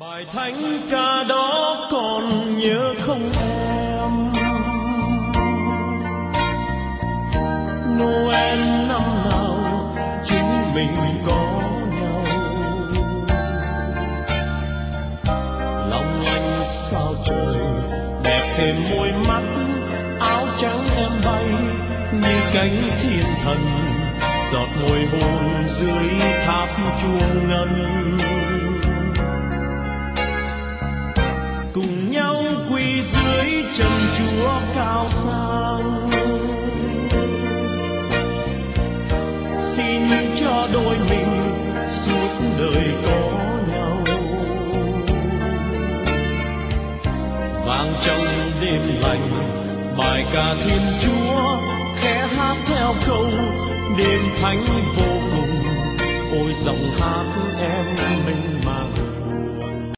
Bài thánh ca đó còn nhớ không em? Noel năm nào chúng mình có nhau, lòng anh sao trời đẹp thêm môi mắt, áo trắng em bay như cánh thiên thần, giọt môi hôn dưới tháp chuông ngân. Cùng nhau quỳ dưới chân Chúa cao sang, xin cho đôi mình suốt đời có nhau. Vang trong đêm lạnh bài ca Thiên Chúa, khẽ hát theo câu đêm thánh vô cùng, ôi giọng hát em mênh mang.